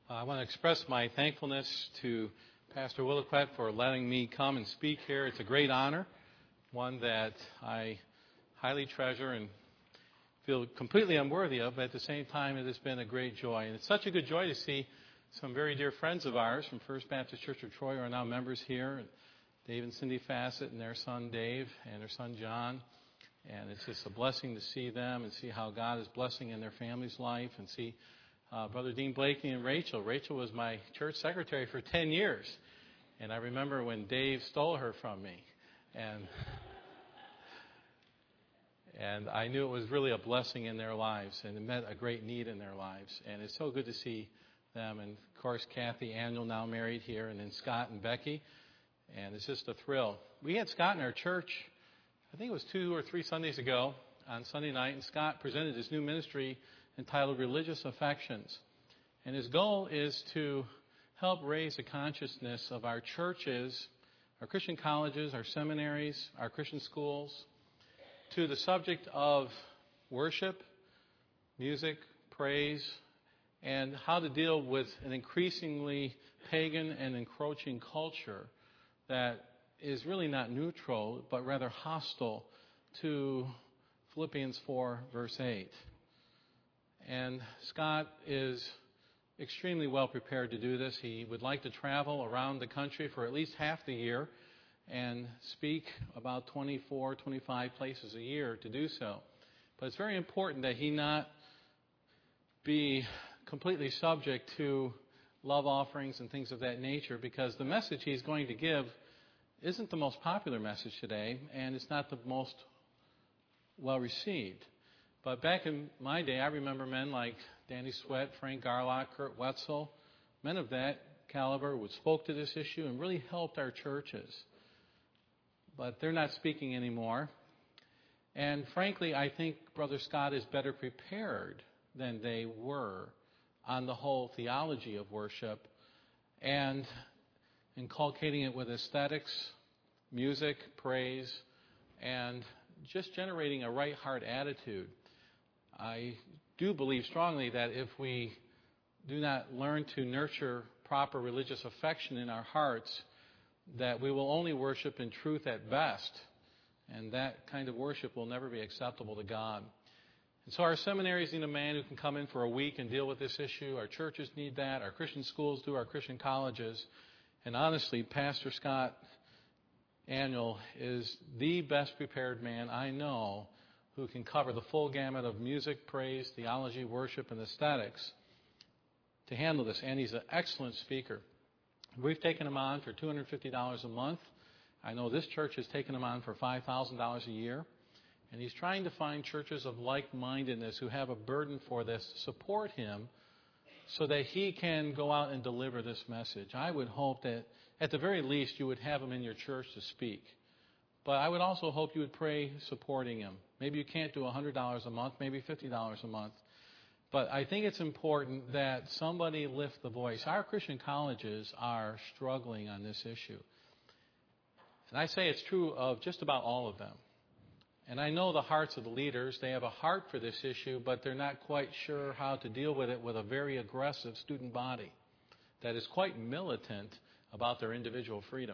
I want to express my thankfulness to Pastor Williquette for letting me come and speak here. It's a great honor, one that I highly treasure and feel completely unworthy of, but at the same time it has been a great joy. And it's such a good joy to see some very dear friends of ours from First Baptist Church of Troy who are now members here, Dave and Cindy Fassett and their son Dave and their son John. And it's just a blessing to see them and see how God is blessing in their family's life, and see Brother Dean Blakeney and Rachel. Rachel was my church secretary for 10 years. And I remember when Dave stole her from me. And I knew it was really a blessing in their lives, and it met a great need in their lives. And it's so good to see them. And, of course, Kathy Annual, now married here, and then Scott and Becky. And it's just a thrill. We had Scott in our church, I think it was 2 or 3 Sundays ago, on Sunday night, and Scott presented his new ministry entitled Religious Affections. And his goal is to help raise the consciousness of our churches, our Christian colleges, our seminaries, our Christian schools, to the subject of worship, music, praise, and how to deal with an increasingly pagan and encroaching culture that is really not neutral, but rather hostile to Philippians 4, verse 8. And Scott is extremely well prepared to do this. He would like to travel around the country for at least half the year and speak about 24, 25 places a year to do so. But it's very important that he not be completely subject to love offerings and things of that nature, because the message he's going to give isn't the most popular message today, and it's not the most well received. But back in my day, I remember men like Danny Sweat, Frank Garlock, Kurt Wetzel, men of that caliber who spoke to this issue and really helped our churches. But they're not speaking anymore. And frankly, I think Brother Scott is better prepared than they were on the whole theology of worship and inculcating it with aesthetics, music, praise, and just generating a right heart attitude. I do believe strongly that if we do not learn to nurture proper religious affection in our hearts, that we will only worship in truth at best, and that kind of worship will never be acceptable to God. And so our seminaries need a man who can come in for a week and deal with this issue. Our churches need that. Our Christian schools do. Our Christian colleges. And honestly, Pastor Scott Annual is the best prepared man I know who can cover the full gamut of music, praise, theology, worship, and aesthetics to handle this. And he's an excellent speaker. We've taken him on for $250 a month. I know this church has taken him on for $5,000 a year. And he's trying to find churches of like-mindedness who have a burden for this, support him, so that he can go out and deliver this message. I would hope that at the very least you would have him in your church to speak. But I would also hope you would pray supporting him. Maybe you can't do $100 a month, maybe $50 a month. But I think it's important that somebody lift the voice. Our Christian colleges are struggling on this issue. And I say it's true of just about all of them. And I know the hearts of the leaders. They have a heart for this issue, but they're not quite sure how to deal with it with a very aggressive student body that is quite militant about their individual freedom.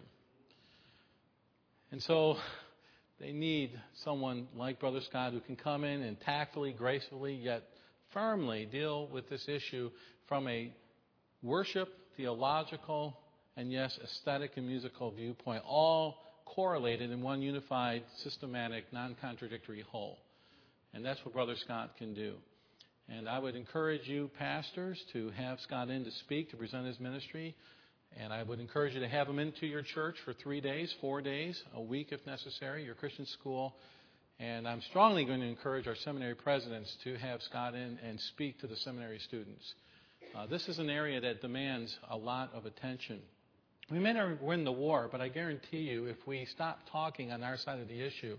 And so they need someone like Brother Scott who can come in and tactfully, gracefully, yet firmly deal with this issue from a worship, theological, and yes, aesthetic and musical viewpoint, all correlated in one unified, systematic, non-contradictory whole. And that's what Brother Scott can do. And I would encourage you, pastors, to have Scott in to speak, to present his ministry. And I would encourage you to have him into your church for 3 days, 4 days, a week if necessary, your Christian school. And I'm strongly going to encourage our seminary presidents to have Scott in and speak to the seminary students. This is an area that demands a lot of attention. We may never win the war, but I guarantee you if we stop talking on our side of the issue,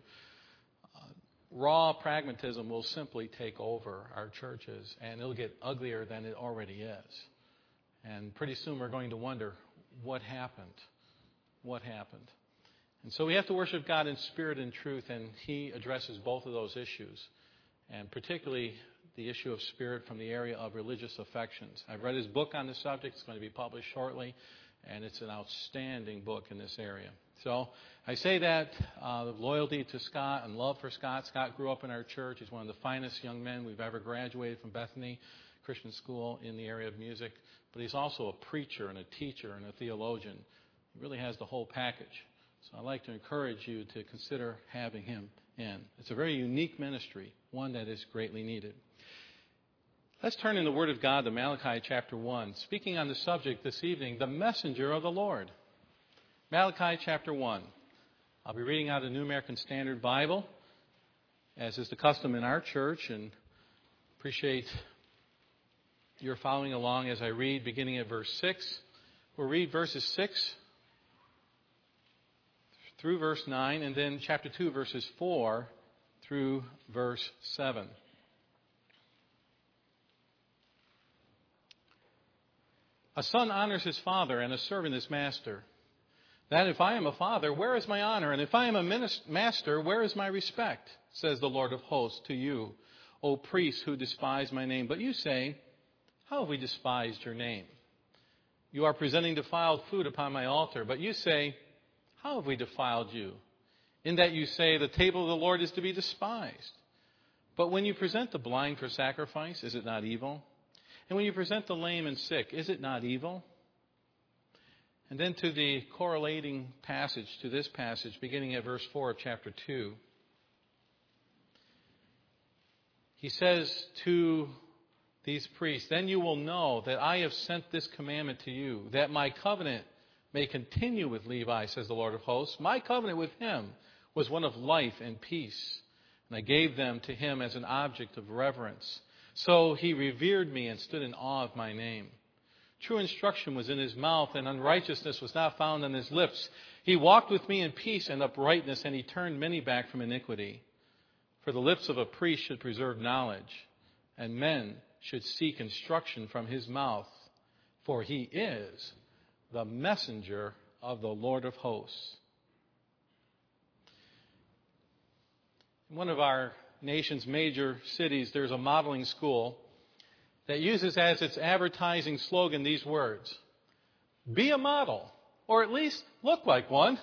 raw pragmatism will simply take over our churches, and it'll get uglier than it already is. And pretty soon we're going to wonder, what happened? What happened? And so we have to worship God in spirit and truth, and he addresses both of those issues. And particularly the issue of spirit from the area of religious affections. I've read his book on the subject. It's going to be published shortly, and it's an outstanding book in this area. So I say that loyalty to Scott and love for Scott. Scott grew up in our church. He's one of the finest young men we've ever graduated from Bethany Christian School in the area of music. But he's also a preacher and a teacher and a theologian. He really has the whole package. So I'd like to encourage you to consider having him in. It's a very unique ministry, one that is greatly needed. Let's turn in the Word of God to Malachi chapter 1. Speaking on the subject this evening, the messenger of the Lord. Malachi chapter 1. I'll be reading out of the New American Standard Bible, as is the custom in our church, and appreciate your following along as I read, beginning at verse 6. We'll read verses 6 through verse 9, and then chapter 2, verses 4 through verse 7. A son honors his father, and a servant his master. That if I am a father, where is my honor? And if I am a master, where is my respect? Says the Lord of hosts to you, O priests who despise my name. But you say, how have we despised your name? You are presenting defiled food upon my altar. But you say, how have we defiled you? In that you say, the table of the Lord is to be despised. But when you present the blind for sacrifice, is it not evil? And when you present the lame and sick, is it not evil? And then to the correlating passage, to this passage, beginning at verse 4 of chapter 2. He says to these priests, then you will know that I have sent this commandment to you, that my covenant may continue with Levi, says the Lord of hosts. My covenant with him was one of life and peace, and I gave them to him as an object of reverence. So he revered me and stood in awe of my name. True instruction was in his mouth, and unrighteousness was not found on his lips. He walked with me in peace and uprightness, and he turned many back from iniquity. For the lips of a priest should preserve knowledge, and men should seek instruction from his mouth. For he is the messenger of the Lord of hosts. In one of our nation's major cities, there's a modeling school that uses as its advertising slogan these words: be a model, or at least look like one.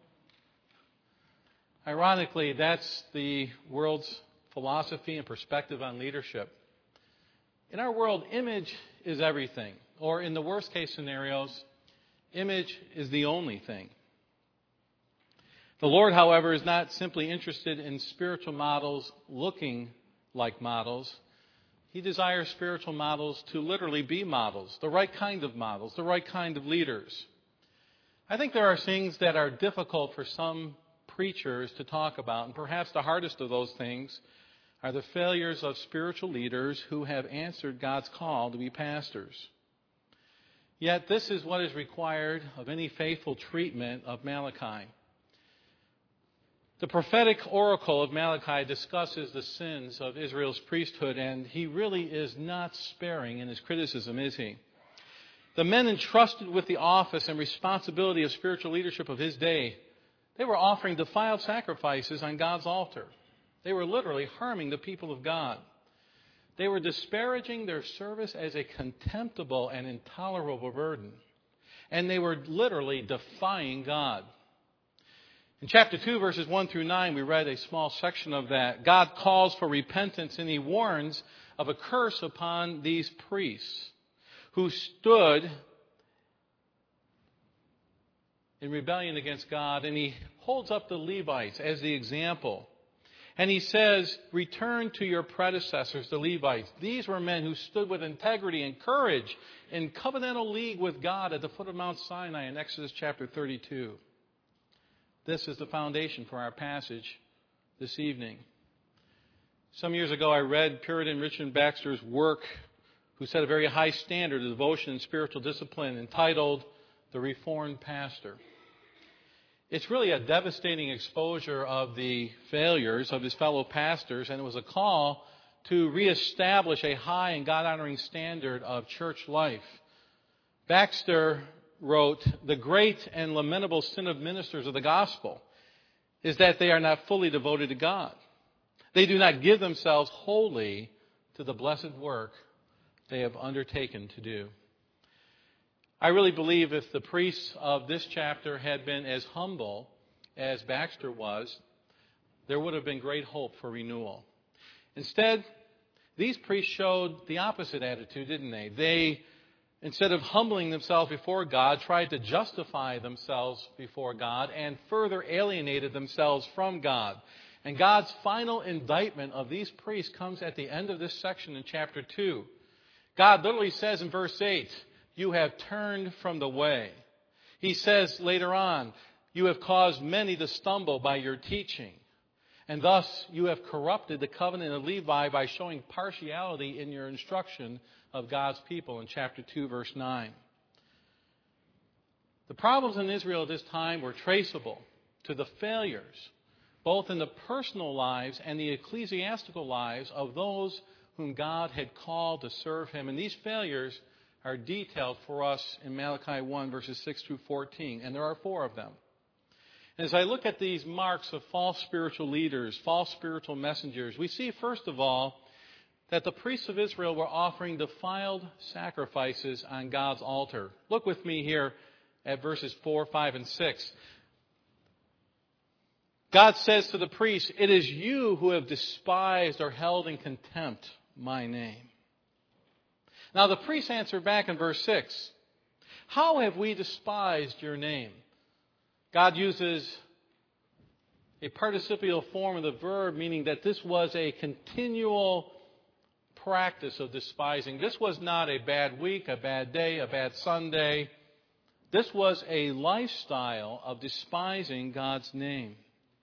Ironically, that's the world's philosophy and perspective on leadership. In our world, image is everything, or in the worst case scenarios, image is the only thing. The Lord, however, is not simply interested in spiritual models looking like models. He desires spiritual models to literally be models, the right kind of models, the right kind of leaders. I think there are things that are difficult for some preachers to talk about, and perhaps the hardest of those things are the failures of spiritual leaders who have answered God's call to be pastors. Yet this is what is required of any faithful treatment of Malachi. The prophetic oracle of Malachi discusses the sins of Israel's priesthood, and he really is not sparing in his criticism, is he? The men entrusted with the office and responsibility of spiritual leadership of his day, they were offering defiled sacrifices on God's altar. They were literally harming the people of God. They were disparaging their service as a contemptible and intolerable burden. And they were literally defying God. In chapter 2, verses 1 through 9, we read a small section of that. God calls for repentance, and he warns of a curse upon these priests who stood in rebellion against God, and he holds up the Levites as the example. And he says, return to your predecessors, the Levites. These were men who stood with integrity and courage in covenantal league with God at the foot of Mount Sinai in Exodus chapter 32. This is the foundation for our passage this evening. Some years ago, I read Puritan Richard Baxter's work, who set a very high standard of devotion and spiritual discipline, entitled The Reformed Pastor. It's really a devastating exposure of the failures of his fellow pastors, and it was a call to reestablish a high and God-honoring standard of church life. Baxter wrote, the great and lamentable sin of ministers of the gospel is that they are not fully devoted to God. They do not give themselves wholly to the blessed work they have undertaken to do. I really believe if the priests of this chapter had been as humble as Baxter was, there would have been great hope for renewal. Instead, these priests showed the opposite attitude, didn't they? They, instead of humbling themselves before God, tried to justify themselves before God and further alienated themselves from God. And God's final indictment of these priests comes at the end of this section in chapter 2. God literally says in verse 8, "You have turned from the way." He says later on, "You have caused many to stumble by your teaching. And thus you have corrupted the covenant of Levi by showing partiality in your instruction of God's people," in chapter 2, verse 9. The problems in Israel at this time were traceable to the failures, both in the personal lives and the ecclesiastical lives of those whom God had called to serve Him. And these failures are detailed for us in Malachi 1, verses 6 through 14. And there are 4 of them. As I look at these marks of false spiritual leaders, false spiritual messengers, we see, first of all, that the priests of Israel were offering defiled sacrifices on God's altar. Look with me here at verses 4, 5, and 6. God says to the priests, "It is you who have despised or held in contempt my name." Now the priests answer back in verse 6, "How have we despised your name?" God uses a participial form of the verb, meaning that this was a continual practice of despising. This was not a bad week, a bad day, a bad Sunday. This was a lifestyle of despising God's name.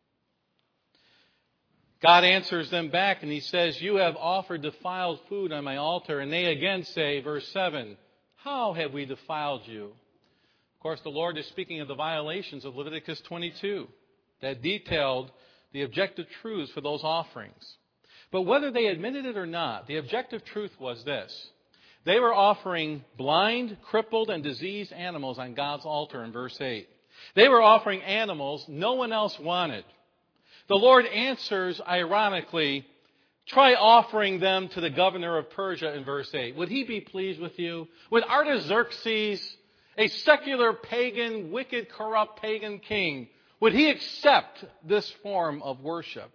God answers them back and He says, "You have offered defiled food on my altar." And they again say, verse 7, "How have we defiled you?" Of course, the Lord is speaking of the violations of Leviticus 22 that detailed the objective truths for those offerings. But whether they admitted it or not, the objective truth was this. They were offering blind, crippled, and diseased animals on God's altar in verse 8. They were offering animals no one else wanted. The Lord answers, ironically, "Try offering them to the governor of Persia," in verse 8. Would he be pleased with you? Would Artaxerxes, a secular pagan, wicked, corrupt pagan king, would he accept this form of worship?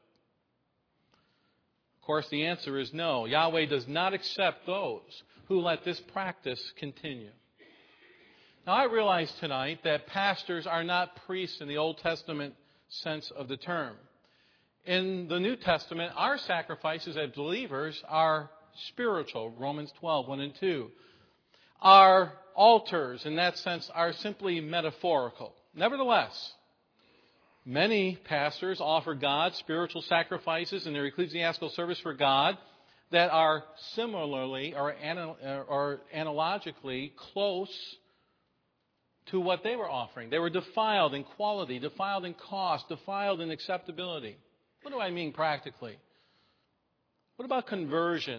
Of course, the answer is no. Yahweh does not accept those who let this practice continue. Now, I realize tonight that pastors are not priests in the Old Testament sense of the term. In the New Testament, our sacrifices as believers are spiritual, Romans 12, 1 and 2. Our altars, in that sense, are simply metaphorical. Nevertheless, many pastors offer God spiritual sacrifices in their ecclesiastical service for God that are similarly or analogically close to what they were offering. They were defiled in quality, defiled in cost, defiled in acceptability. What do I mean practically? What about conversion?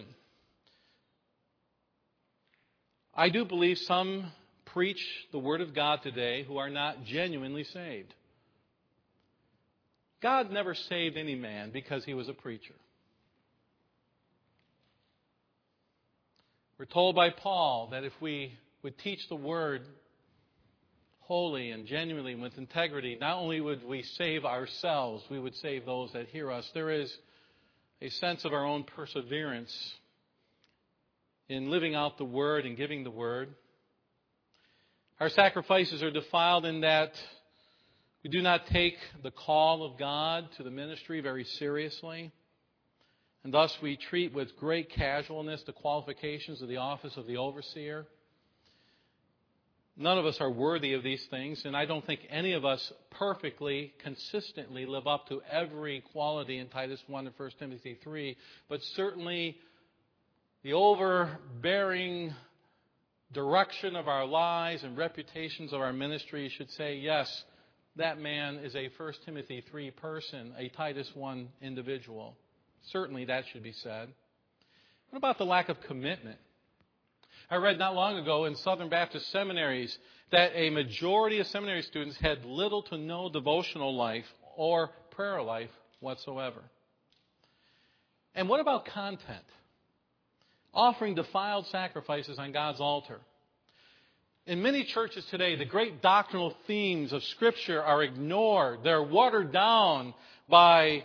I do believe some preach the Word of God today who are not genuinely saved. God never saved any man because he was a preacher. We're told by Paul that if we would teach the Word wholly and genuinely with integrity, not only would we save ourselves, we would save those that hear us. There is a sense of our own perseverance in living out the Word and giving the Word. Our sacrifices are defiled in that we do not take the call of God to the ministry very seriously. And thus we treat with great casualness the qualifications of the office of the overseer. None of us are worthy of these things, and I don't think any of us perfectly, consistently live up to every quality in Titus 1 and 1 Timothy 3. But certainly the overbearing direction of our lives and reputations of our ministry should say, yes, that man is a 1 Timothy 3 person, a Titus 1 individual. Certainly that should be said. What about the lack of commitment? I read not long ago in Southern Baptist seminaries that a majority of seminary students had little to no devotional life or prayer life whatsoever. And what about content? offering defiled sacrifices on God's altar. In many churches today, the great doctrinal themes of Scripture are ignored. They're watered down by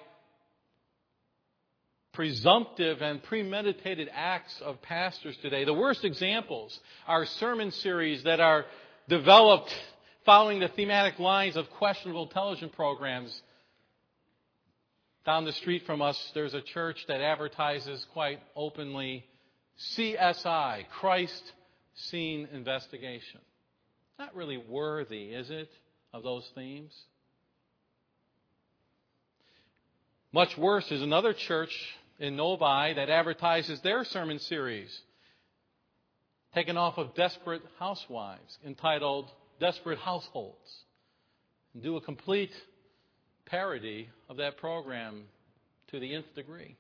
presumptive and premeditated acts of pastors today. The worst examples are sermon series that are developed following the thematic lines of questionable television programs. Down the street from us, there's a church that advertises quite openly CSI, Christ Scene Investigation. Not really worthy, is it, of those themes? Much worse is another church in Novi that advertises their sermon series, taken off of Desperate Housewives, entitled Desperate Households, and do a complete parody of that program to the nth degree.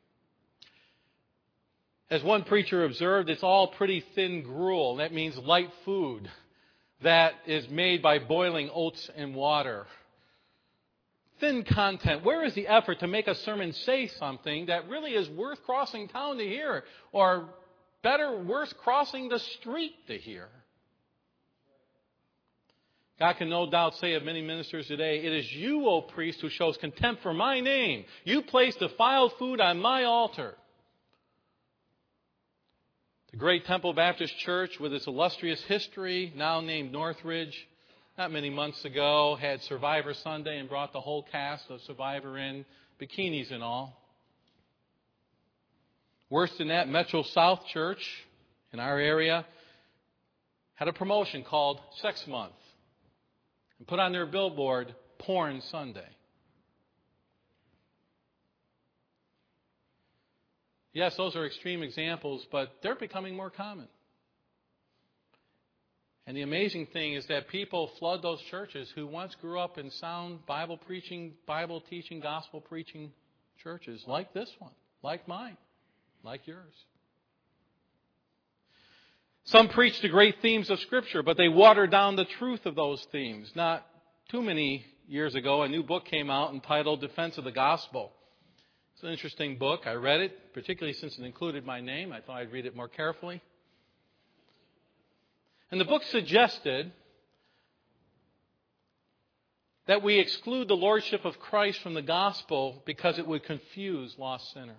As one preacher observed, it's all pretty thin gruel. That means light food that is made by boiling oats and water. Thin content. Where is the effort to make a sermon say something that really is worth crossing town to hear? Or better, worse, crossing the street to hear? God can no doubt say of many ministers today, "It is you, O priest, who shows contempt for my name. You place defiled food on my altar." The great Temple Baptist Church, with its illustrious history, now named Northridge, not many months ago, had Survivor Sunday and brought the whole cast of Survivor in, bikinis and all. Worse than that, Metro South Church in our area had a promotion called Sex Month and put on their billboard, Porn Sunday. Yes, those are extreme examples, but they're becoming more common. And the amazing thing is that people flood those churches who once grew up in sound Bible preaching, Bible teaching, gospel preaching churches like this one, like mine, like yours. Some preach the great themes of Scripture, but they water down the truth of those themes. Not too many years ago, a new book came out entitled Defense of the Gospel. It's an interesting book. I read it, particularly since it included my name. I thought I'd read it more carefully. And the book suggested that we exclude the lordship of Christ from the gospel because it would confuse lost sinners.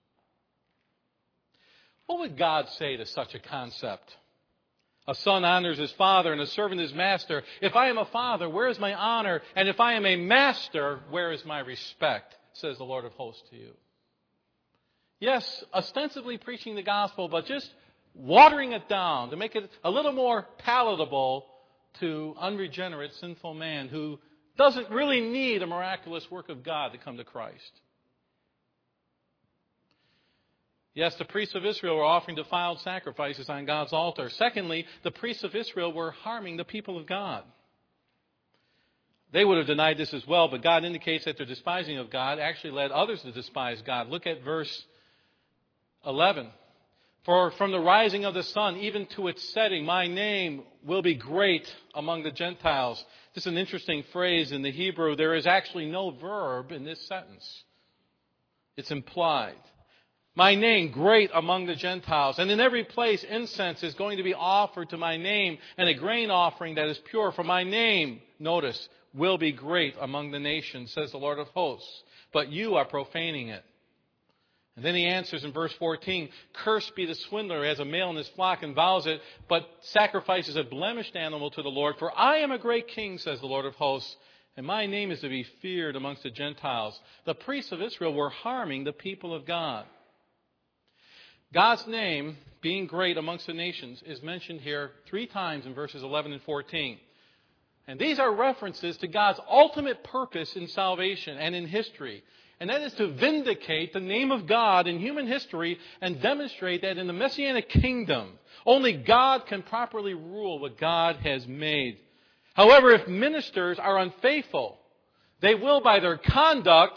What would God say to such a concept? A son honors his father and a servant his master. If I am a father, where is my honor? And if I am a master, where is my respect? Says the Lord of hosts to you. Yes, ostensibly preaching the gospel, but just watering it down to make it a little more palatable to unregenerate, sinful man who doesn't really need a miraculous work of God to come to Christ. Yes, the priests of Israel were offering defiled sacrifices on God's altar. Secondly, the priests of Israel were harming the people of God. They would have denied this as well, but God indicates that their despising of God actually led others to despise God. Look at verse 11. For from the rising of the sun even to its setting, my name will be great among the Gentiles. This is an interesting phrase in the Hebrew. There is actually no verb in this sentence. It's implied. My name great among the Gentiles. And in every place incense is going to be offered to my name, and a grain offering that is pure. For my name, notice, will be great among the nations, says the Lord of hosts. But you are profaning it. And then he answers in verse 14, cursed be the swindler who has a male in his flock and vows it, but sacrifices a blemished animal to the Lord. For I am a great king, says the Lord of hosts, and my name is to be feared amongst the Gentiles. The priests of Israel were harming the people of God. God's name, being great amongst the nations, is mentioned here 3 times in verses 11 and 14. And these are references to God's ultimate purpose in salvation and in history. And that is to vindicate the name of God in human history and demonstrate that in the Messianic kingdom, only God can properly rule what God has made. However, if ministers are unfaithful, they will, by their conduct,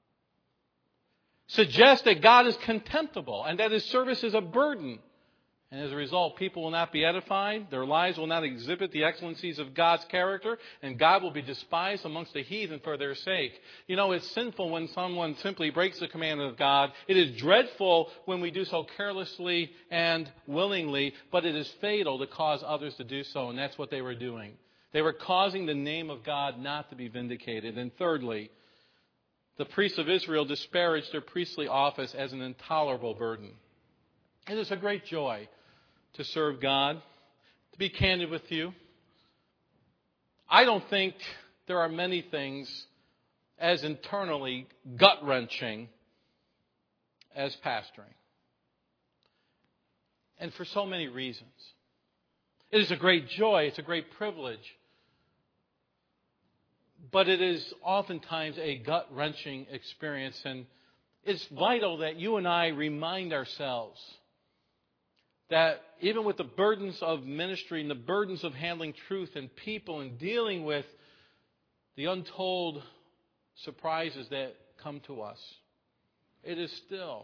suggest that God is contemptible and that his service is a burden And as a result, people will not be edified, their lives will not exhibit the excellencies of God's character, and God will be despised amongst the heathen for their sake. You know, it's sinful when someone simply breaks the commandment of God. It is dreadful when we do so carelessly and willingly, but it is fatal to cause others to do so, and that's what they were doing. They were causing the name of God not to be vindicated. And thirdly, the priests of Israel disparaged their priestly office as an intolerable burden. It is a great joy to serve God. To be candid with you, I don't think there are many things as internally gut-wrenching as pastoring. And for so many reasons. It is a great joy, it's a great privilege. But it is oftentimes a gut-wrenching experience, and it's vital that you and I remind ourselves that even with the burdens of ministry and the burdens of handling truth and people and dealing with the untold surprises that come to us, it is still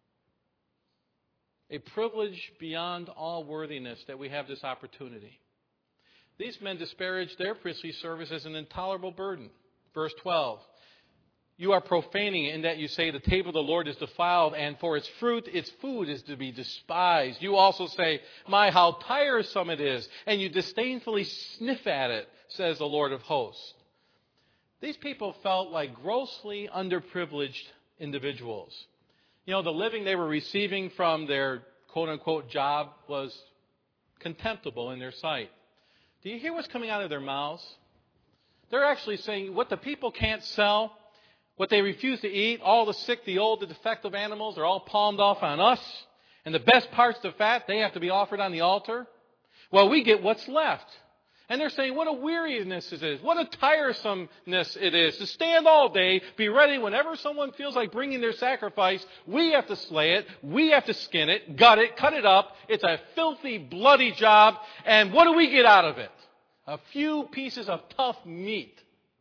a privilege beyond all worthiness that we have this opportunity. These men disparaged their priestly service as an intolerable burden. Verse 12. You are profaning in that you say the table of the Lord is defiled, and for its fruit, its food is to be despised. You also say, my, how tiresome it is, and you disdainfully sniff at it, says the Lord of hosts. These people felt like grossly underprivileged individuals. You know, the living they were receiving from their quote-unquote job was contemptible in their sight. Do you hear what's coming out of their mouths? They're actually saying what the people can't sell, what they refuse to eat, all the sick, the old, the defective animals, they're all palmed off on us. And the best parts, the fat, they have to be offered on the altar. Well, we get what's left. And they're saying what a weariness it is, what a tiresomeness it is to stand all day, be ready whenever someone feels like bringing their sacrifice. We have to slay it, we have to skin it, gut it, cut it up. It's a filthy, bloody job. And what do we get out of it? A few pieces of tough meat.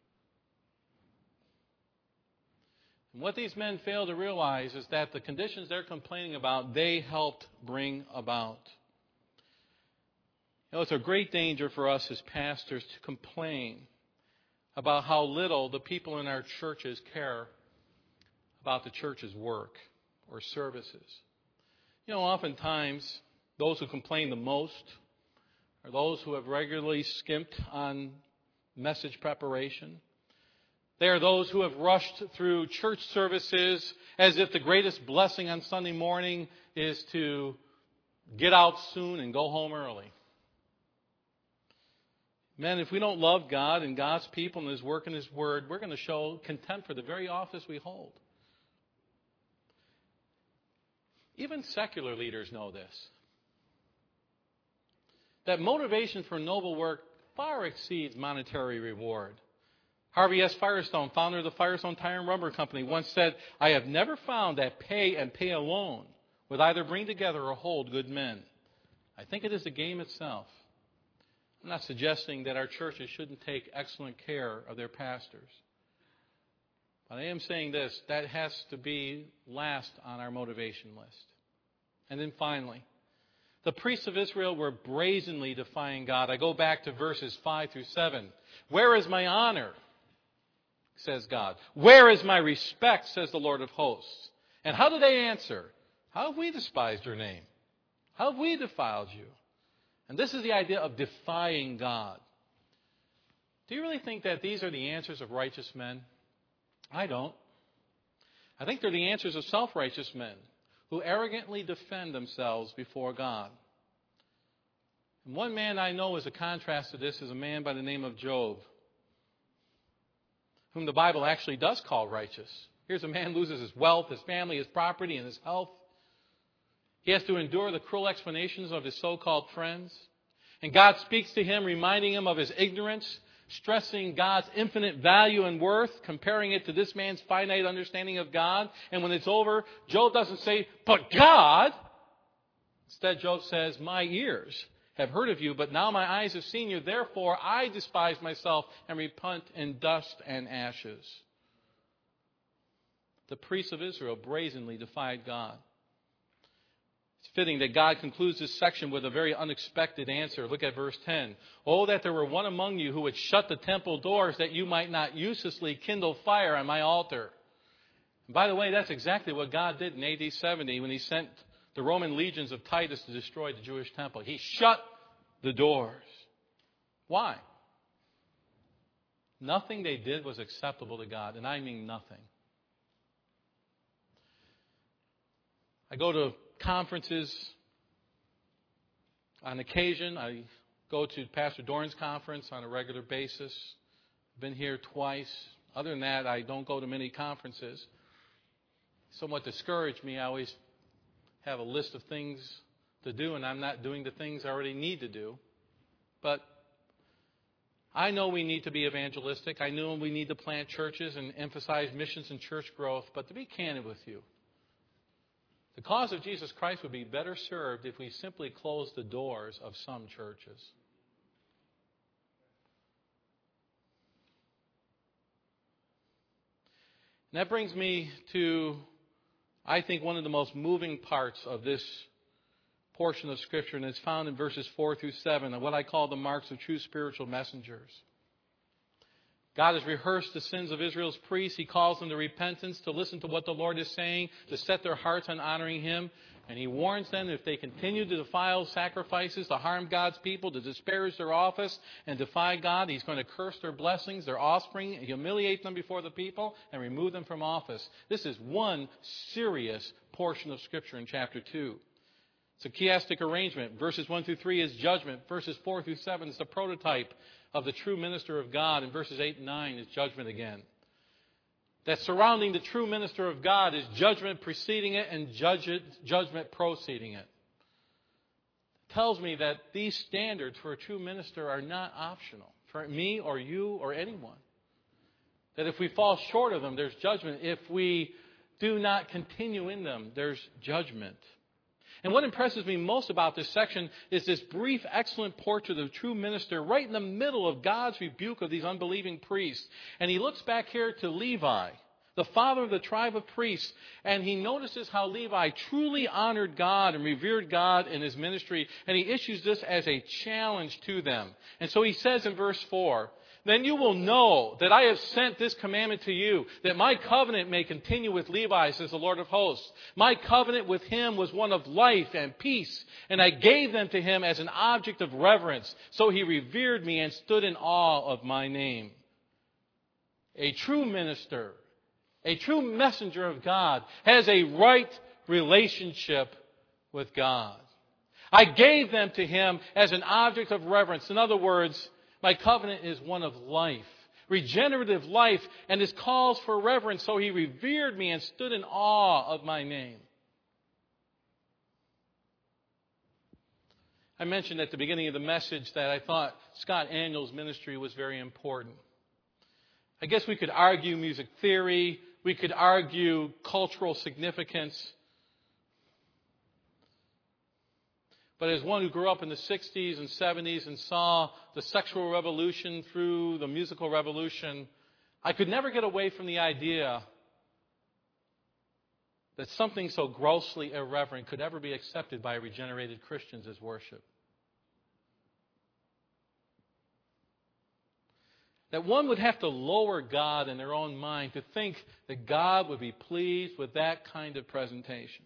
And what these men fail to realize is that the conditions they're complaining about, they helped bring about. You know, it's a great danger for us as pastors to complain about how little the people in our churches care about the church's work or services. You know, oftentimes, those who complain the most are those who have regularly skimped on message preparation. They are those who have rushed through church services as if the greatest blessing on Sunday morning is to get out soon and go home early. Men, if we don't love God and God's people and His work and His word, we're going to show contempt for the very office we hold. Even secular leaders know this. That motivation for noble work far exceeds monetary reward. Harvey S. Firestone, founder of the Firestone Tire and Rubber Company, once said, I have never found that pay and pay alone would either bring together or hold good men. I think it is the game itself. I'm not suggesting that our churches shouldn't take excellent care of their pastors. But I am saying this, that has to be last on our motivation list. And then finally, the priests of Israel were brazenly defying God. I go back to verses 5 through 7. Where is my honor? Says God. Where is my respect? Says the Lord of hosts. And how do they answer? How have we despised your name? How have we defiled you? And this is the idea of defying God. Do you really think that these are the answers of righteous men? I don't. I think they're the answers of self-righteous men who arrogantly defend themselves before God. And one man I know as a contrast to this is a man by the name of Job, whom the Bible actually does call righteous. Here's a man who loses his wealth, his family, his property, and his health. He has to endure the cruel explanations of his so-called friends. And God speaks to him, reminding him of his ignorance, stressing God's infinite value and worth, comparing it to this man's finite understanding of God. And when it's over, Job doesn't say, but God. Instead, Job says, my ears have heard of you, but now my eyes have seen you. Therefore, I despise myself and repent in dust and ashes. The priests of Israel brazenly defied God. It's fitting that God concludes this section with a very unexpected answer. Look at verse 10. Oh, that there were one among you who would shut the temple doors, that you might not uselessly kindle fire on my altar. And by the way, that's exactly what God did in AD 70 when he sent the Roman legions of Titus to destroy the Jewish temple. He shut the doors. Why? Nothing they did was acceptable to God, and I mean nothing. I go to conferences on occasion. I go to Pastor Dorn's conference on a regular basis. I've been here twice. Other than that, I don't go to many conferences. Somewhat discouraged me. I always have a list of things to do, and I'm not doing the things I already need to do. But I know we need to be evangelistic. I know we need to plant churches and emphasize missions and church growth. But to be candid with you, the cause of Jesus Christ would be better served if we simply closed the doors of some churches. And that brings me to, I think, one of the most moving parts of this portion of Scripture, and it's found in verses 4 through 7, of what I call the marks of true spiritual messengers. God has rehearsed the sins of Israel's priests. He calls them to repentance, to listen to what the Lord is saying, to set their hearts on honoring Him. And He warns them if they continue to defile sacrifices, to harm God's people, to disparage their office, and defy God, He's going to curse their blessings, their offspring, humiliate them before the people, and remove them from office. This is one serious portion of Scripture in chapter 2. It's a chiastic arrangement. Verses 1 through 3 is judgment. Verses 4 through 7 is the prototype of the true minister of God. And verses 8 and 9 is judgment again. That surrounding the true minister of God is judgment preceding it and judgment proceeding it. It tells me that these standards for a true minister are not optional for me or you or anyone. That if we fall short of them, there's judgment. If we do not continue in them, there's judgment. And what impresses me most about this section is this brief, excellent portrait of the true minister right in the middle of God's rebuke of these unbelieving priests. And he looks back here to Levi, the father of the tribe of priests, and he notices how Levi truly honored God and revered God in his ministry, and he issues this as a challenge to them. And so he says in verse 4, "Then you will know that I have sent this commandment to you, that my covenant may continue with Levi, says the Lord of hosts. My covenant with him was one of life and peace, and I gave them to him as an object of reverence. So he revered me and stood in awe of my name." A true minister, a true messenger of God, has a right relationship with God. I gave them to him as an object of reverence. In other words, my covenant is one of life, regenerative life, and this calls for reverence. So he revered me and stood in awe of my name. I mentioned at the beginning of the message that I thought Scott Aniol's ministry was very important. I guess we could argue music theory, we could argue cultural significance. But as one who grew up in the 60s and 70s and saw the sexual revolution through the musical revolution, I could never get away from the idea that something so grossly irreverent could ever be accepted by regenerated Christians as worship. That one would have to lower God in their own mind to think that God would be pleased with that kind of presentation.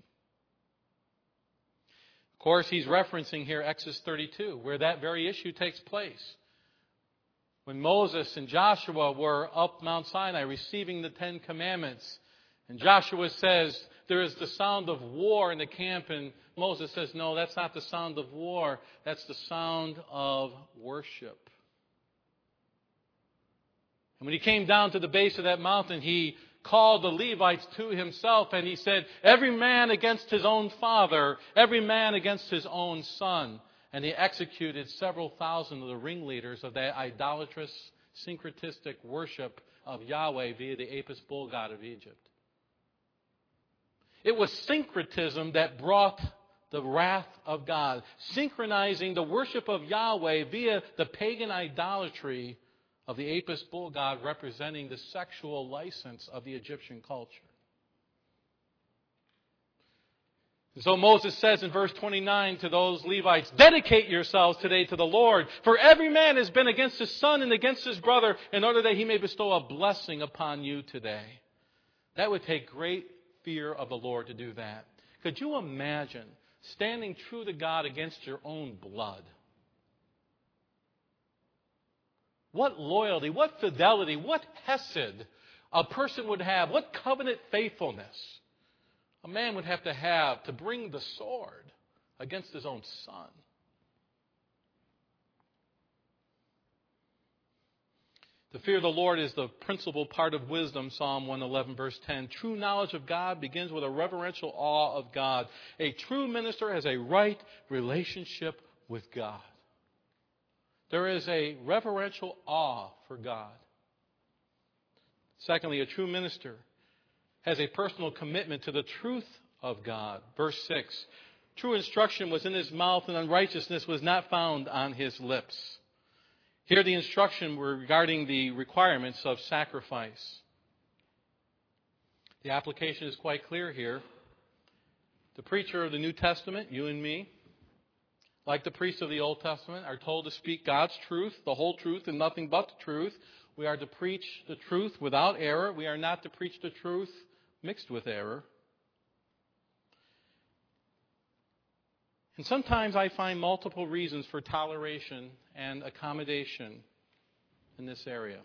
Of course, he's referencing here Exodus 32, where that very issue takes place. When Moses and Joshua were up Mount Sinai receiving the 10 Commandments, and Joshua says, there is the sound of war in the camp, and Moses says, no, that's not the sound of war, that's the sound of worship. And when he came down to the base of that mountain, he called the Levites to himself, and he said, every man against his own father, every man against his own son. And he executed several thousand of the ringleaders of that idolatrous, syncretistic worship of Yahweh via the Apis bull god of Egypt. It was syncretism that brought the wrath of God, synchronizing the worship of Yahweh via the pagan idolatry of the Apis bull god, representing the sexual license of the Egyptian culture. And so Moses says in verse 29 to those Levites, dedicate yourselves today to the Lord, for every man has been against his son and against his brother, in order that he may bestow a blessing upon you today. That would take great fear of the Lord to do that. Could you imagine standing true to God against your own blood? What loyalty, what fidelity, what hesed a person would have, what covenant faithfulness a man would have to bring the sword against his own son. The fear of the Lord is the principal part of wisdom, Psalm 111, verse 10. True knowledge of God begins with a reverential awe of God. A true minister has a right relationship with God. There is a reverential awe for God. Secondly, a true minister has a personal commitment to the truth of God. Verse 6, true instruction was in his mouth, and unrighteousness was not found on his lips. Here the instruction were regarding the requirements of sacrifice. The application is quite clear here. The preacher of the New Testament, you and me, like the priests of the Old Testament, are told to speak God's truth, the whole truth, and nothing but the truth. We are to preach the truth without error. We are not to preach the truth mixed with error. And sometimes I find multiple reasons for toleration and accommodation in this area.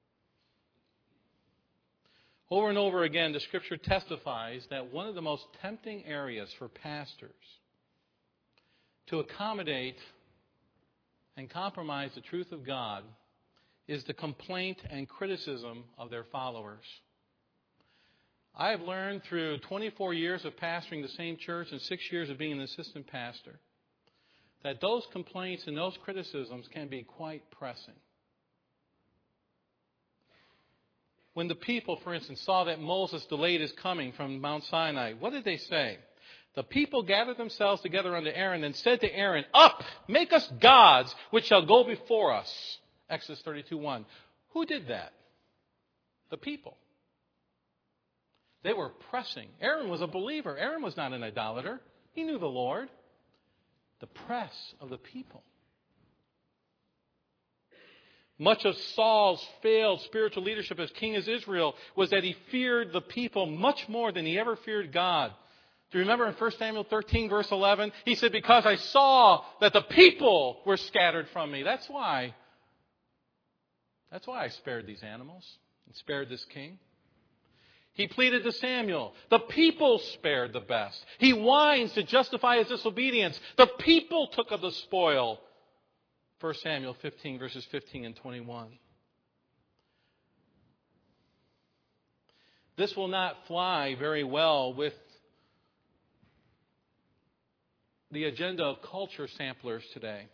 Over and over again, the Scripture testifies that one of the most tempting areas for pastors to accommodate and compromise the truth of God is the complaint and criticism of their followers. I have learned through 24 years of pastoring the same church and 6 years of being an assistant pastor that those complaints and those criticisms can be quite pressing. When the people, for instance, saw that Moses delayed his coming from Mount Sinai, what did they say? The people gathered themselves together unto Aaron and said to Aaron, up, make us gods which shall go before us. Exodus 32:1. Who did that? The people. They were pressing. Aaron was a believer. Aaron was not an idolater. He knew the Lord. The press of the people. Much of Saul's failed spiritual leadership as king of Israel was that he feared the people much more than he ever feared God. Do you remember in 1 Samuel 13, verse 11? He said, because I saw that the people were scattered from me. That's why I spared these animals and spared this king. He pleaded to Samuel. The people spared the best. He whines to justify his disobedience. The people took of the spoil. 1 Samuel 15, verses 15 and 21. This will not fly very well with the agenda of culture samplers today.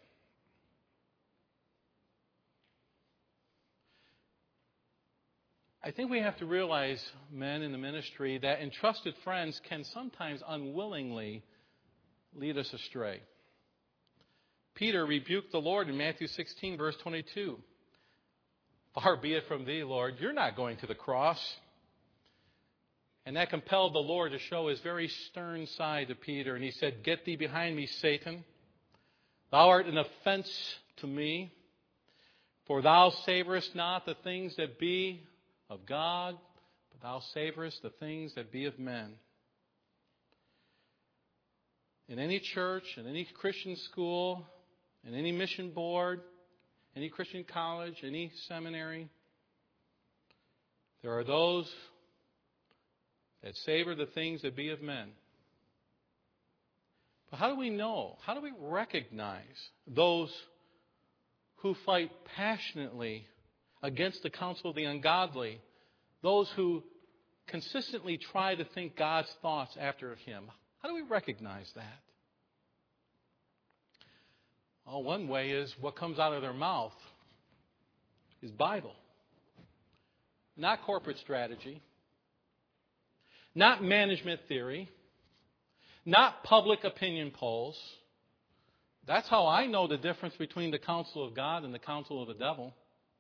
I think we have to realize, men in the ministry, that entrusted friends can sometimes unwillingly lead us astray. Peter rebuked the Lord in Matthew 16, verse 22. Far be it from thee, Lord, you're not going to the cross. And that compelled the Lord to show his very stern side to Peter. And he said, get thee behind me, Satan. Thou art an offense to me. For thou savorest not the things that be of God, but thou savorest the things that be of men. In any church, in any Christian school, in any mission board, any Christian college, any seminary, there are those that savor the things that be of men. But how do we know? How do we recognize those who fight passionately against the counsel of the ungodly, those who consistently try to think God's thoughts after him? How do we recognize that? Well, one way is what comes out of their mouth is Bible. Not corporate strategy. Not management theory. Not public opinion polls. That's how I know the difference between the counsel of God and the counsel of the devil.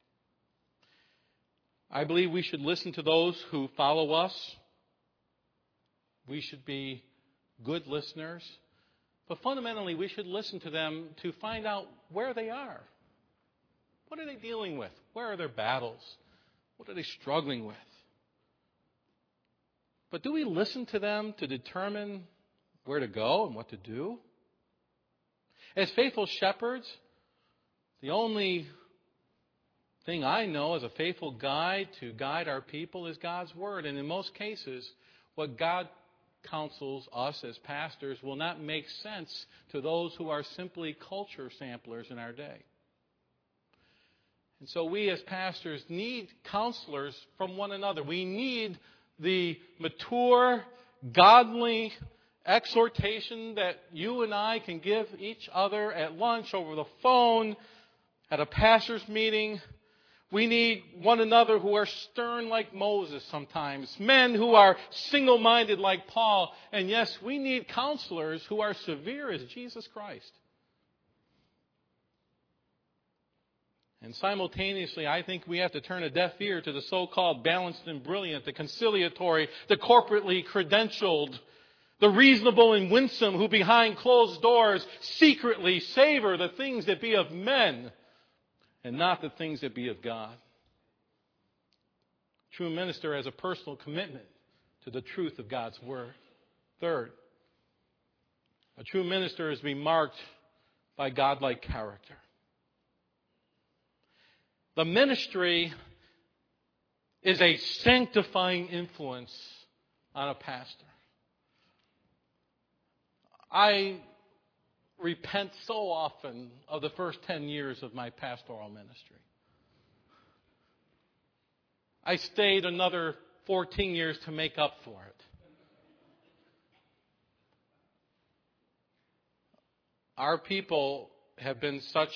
I believe we should listen to those who follow us. We should be good listeners. But fundamentally, we should listen to them to find out where they are. What are they dealing with? Where are their battles? What are they struggling with? But do we listen to them to determine where to go and what to do? As faithful shepherds, the only thing I know as a faithful guide to guide our people is God's Word. And in most cases, what God counsels us as pastors will not make sense to those who are simply culture samplers in our day. And so we as pastors need counselors from one another. We need the mature, godly exhortation that you and I can give each other at lunch, over the phone, at a pastor's meeting. We need one another who are stern like Moses sometimes, men who are single-minded like Paul. And yes, we need counselors who are severe as Jesus Christ. And simultaneously, I think we have to turn a deaf ear to the so-called balanced and brilliant, the conciliatory, the corporately credentialed, the reasonable and winsome, who behind closed doors secretly savor the things that be of men and not the things that be of God. True minister has a personal commitment to the truth of God's Word. Third, a true minister is to be marked by godlike character. The ministry is a sanctifying influence on a pastor. I repent so often of the first 10 years of my pastoral ministry. I stayed another 14 years to make up for it. Our people have been such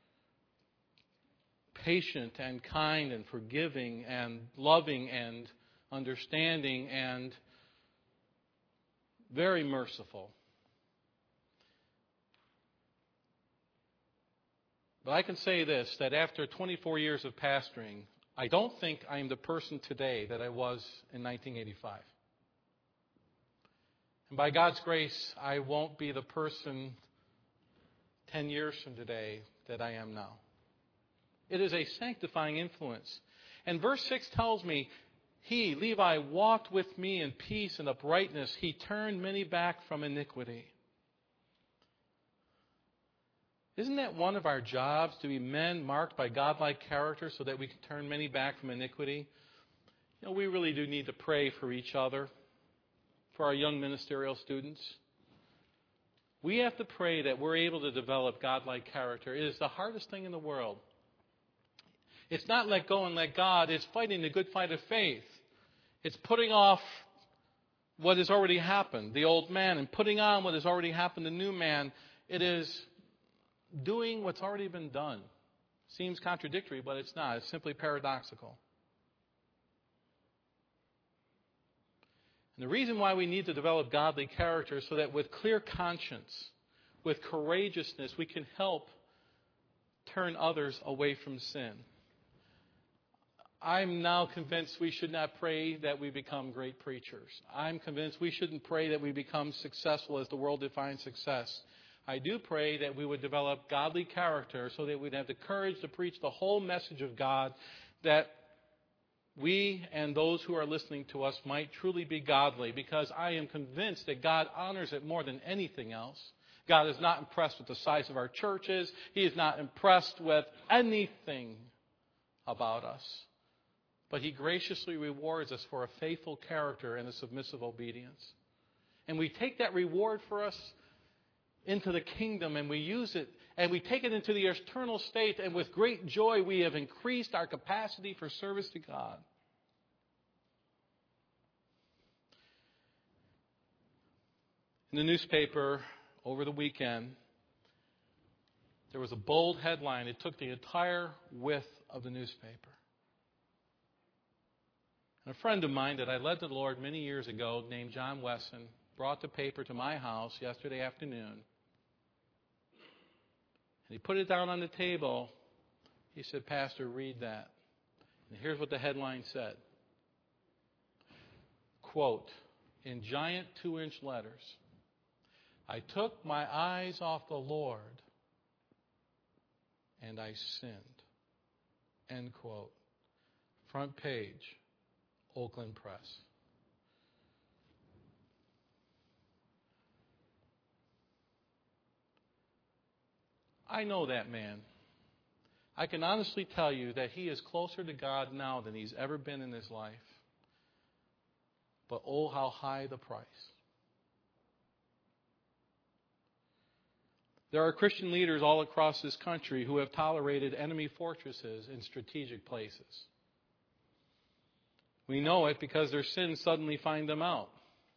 patient and kind and forgiving and loving and understanding and very merciful. But I can say this, that after 24 years of pastoring, I don't think I am the person today that I was in 1985. And by God's grace, I won't be the person 10 years from today that I am now. It is a sanctifying influence. And verse 6 tells me, he, Levi, walked with me in peace and uprightness. He turned many back from iniquity. Isn't that one of our jobs, to be men marked by godlike character so that we can turn many back from iniquity? You know, we really do need to pray for each other, for our young ministerial students. We have to pray that we're able to develop godlike character. It is the hardest thing in the world. It's not let go and let God. It's fighting the good fight of faith. It's putting off what has already happened, the old man, and putting on what has already happened, the new man. It is doing what's already been done. Seems contradictory, but it's not. It's simply paradoxical. And the reason why we need to develop godly character is so that with clear conscience, with courageousness, we can help turn others away from sin. I'm now convinced we should not pray that we become great preachers. I'm convinced we shouldn't pray that we become successful as the world defines success. I do pray that we would develop godly character so that we'd have the courage to preach the whole message of God, that we and those who are listening to us might truly be godly, because I am convinced that God honors it more than anything else. God is not impressed with the size of our churches. He is not impressed with anything about us. But He graciously rewards us for a faithful character and a submissive obedience. And we take that reward for us into the kingdom, and we use it, and we take it into the eternal state, and with great joy we have increased our capacity for service to God. In the newspaper over the weekend, there was a bold headline. It took the entire width of the newspaper. And a friend of mine that I led to the Lord many years ago, named John Wesson, brought the paper to my house yesterday afternoon. And he put it down on the table. He said, "Pastor, read that." And here's what the headline said. Quote, in giant 2-inch letters, I took my eyes off the Lord and I sinned. End quote. Front page, Oakland Press. I know that man. I can honestly tell you that he is closer to God now than he's ever been in his life. But oh, how high the price. There are Christian leaders all across this country who have tolerated enemy fortresses in strategic places. We know it because their sins suddenly find them out.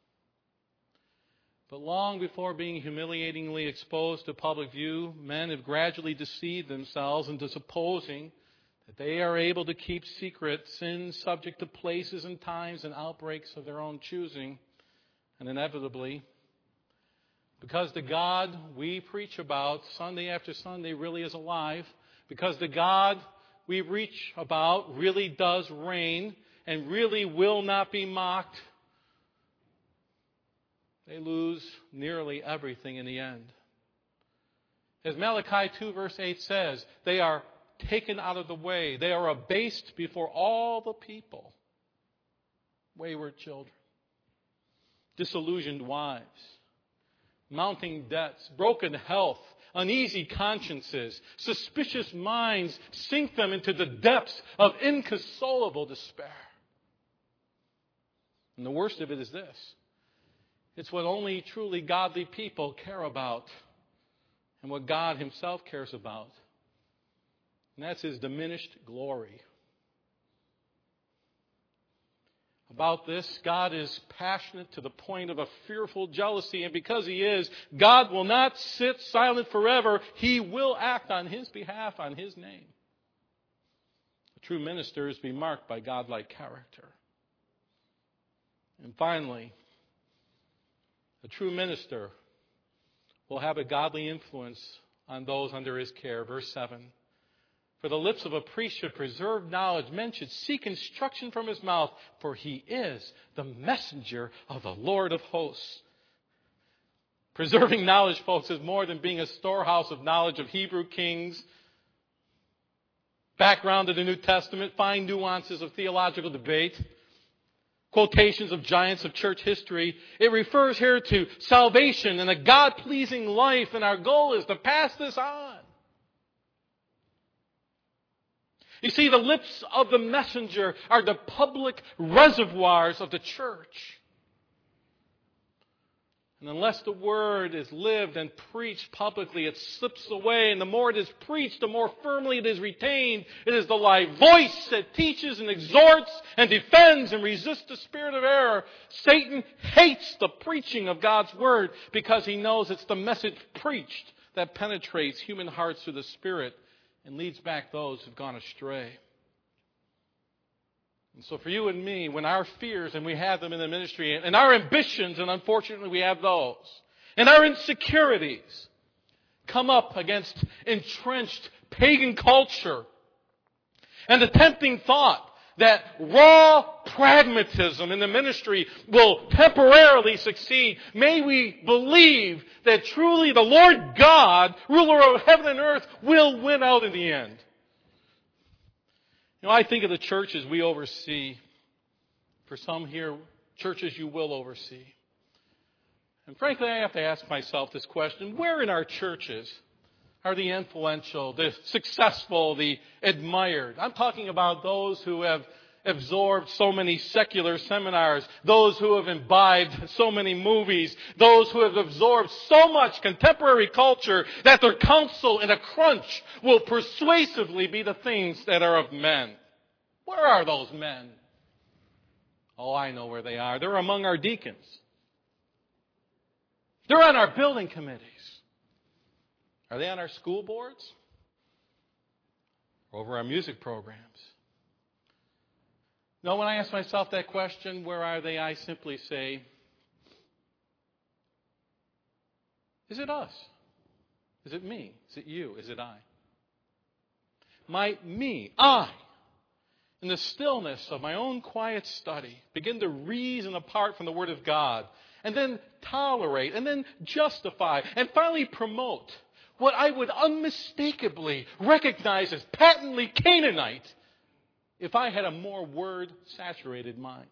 But long before being humiliatingly exposed to public view, men have gradually deceived themselves into supposing that they are able to keep secret sins subject to places and times and outbreaks of their own choosing. And inevitably, because the God we preach about Sunday after Sunday really is alive, because the God we preach about really does reign and really will not be mocked, they lose nearly everything in the end. As Malachi 2 verse 8 says, they are taken out of the way. They are abased before all the people. Wayward children, disillusioned wives, mounting debts, broken health, uneasy consciences, suspicious minds sink them into the depths of inconsolable despair. And the worst of it is this. It's what only truly godly people care about and what God himself cares about. And that's his diminished glory. About this, God is passionate to the point of a fearful jealousy. And because he is, God will not sit silent forever. He will act on his behalf, on his name. A true minister is to be marked by godlike character. And finally, a true minister will have a godly influence on those under his care. Verse 7. For the lips of a priest should preserve knowledge. Men should seek instruction from his mouth, for he is the messenger of the Lord of hosts. Preserving knowledge, folks, is more than being a storehouse of knowledge of Hebrew kings, background of the New Testament, fine nuances of theological debate, quotations of giants of church history. It refers here to salvation and a God-pleasing life, and our goal is to pass this on. You see, the lips of the messenger are the public reservoirs of the church. And unless the word is lived and preached publicly, it slips away. And the more it is preached, the more firmly it is retained. It is the live voice that teaches and exhorts and defends and resists the spirit of error. Satan hates the preaching of God's word because he knows it's the message preached that penetrates human hearts through the Spirit and leads back those who've gone astray. And so for you and me, when our fears, and we have them in the ministry, and our ambitions, and unfortunately we have those, and our insecurities come up against entrenched pagan culture, and the tempting thought that raw pragmatism in the ministry will temporarily succeed, may we believe that truly the Lord God, ruler of heaven and earth, will win out in the end. You know, I think of the churches we oversee. For some here, churches you will oversee. And frankly, I have to ask myself this question. Where in our churches are the influential, the successful, the admired? I'm talking about those who have absorbed so many secular seminars, those who have imbibed so many movies, those who have absorbed so much contemporary culture that their counsel in a crunch will persuasively be the things that are of men. Where are those men? Oh, I know where they are. They're among our deacons. They're on our building committees. Are they on our school boards? Or over our music programs? No, when I ask myself that question, where are they, I simply say, is it us? Is it me? Is it you? Is it I? I in the stillness of my own quiet study, begin to reason apart from the Word of God, and then tolerate, and then justify, and finally promote what I would unmistakably recognize as patently Canaanite if I had a more Word-saturated mind.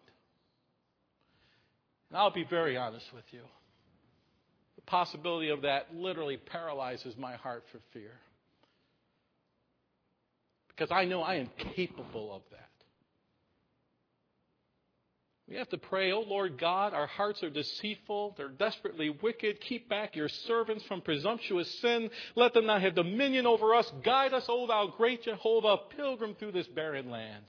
And I'll be very honest with you. The possibility of that literally paralyzes my heart for fear. Because I know I am capable of that. We have to pray, oh Lord God, our hearts are deceitful, they're desperately wicked. Keep back your servants from presumptuous sin. Let them not have dominion over us. Guide us, O thou great Jehovah, pilgrim through this barren land.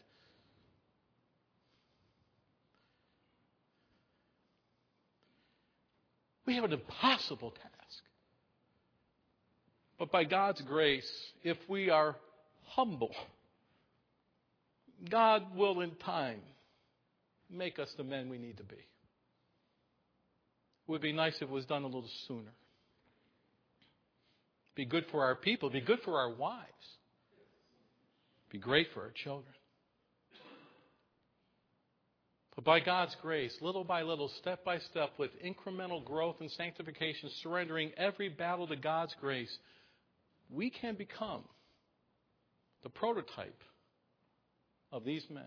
We have an impossible task. But by God's grace, if we are humble, God will in time make us the men we need to be. It would be nice if it was done a little sooner. Be good for our people. Be good for our wives. Be great for our children. But by God's grace, little by little, step by step, with incremental growth and sanctification, surrendering every battle to God's grace, we can become the prototype of these men.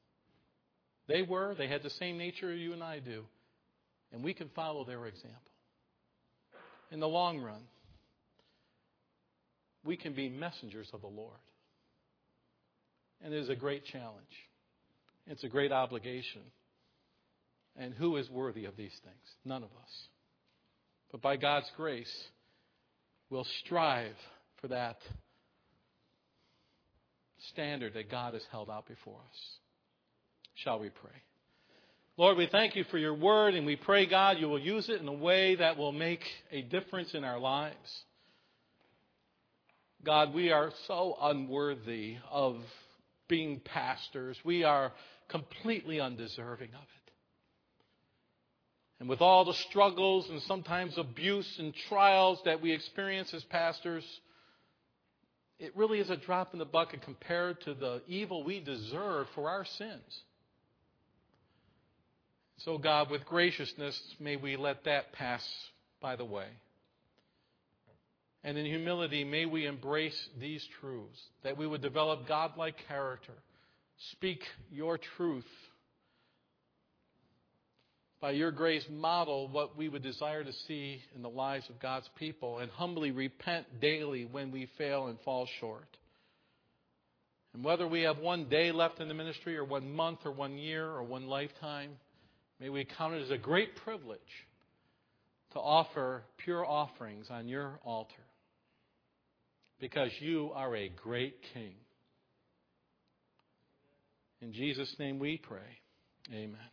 They had the same nature you and I do. And we can follow their example. In the long run, we can be messengers of the Lord. And it is a great challenge. It's a great obligation. And who is worthy of these things? None of us. But by God's grace, we'll strive for that standard that God has held out before us. Shall we pray? Lord, we thank you for your word, and we pray, God, you will use it in a way that will make a difference in our lives. God, we are so unworthy of being pastors. We are completely undeserving of it. And with all the struggles and sometimes abuse and trials that we experience as pastors, it really is a drop in the bucket compared to the evil we deserve for our sins. So, God, with graciousness, may we let that pass by the way. And in humility, may we embrace these truths, that we would develop godlike character, speak your truth, by your grace model what we would desire to see in the lives of God's people, and humbly repent daily when we fail and fall short. And whether we have one day left in the ministry, or 1 month, or 1 year, or 1 lifetime, may we count it as a great privilege to offer pure offerings on your altar, because you are a great King. In Jesus' name we pray. Amen.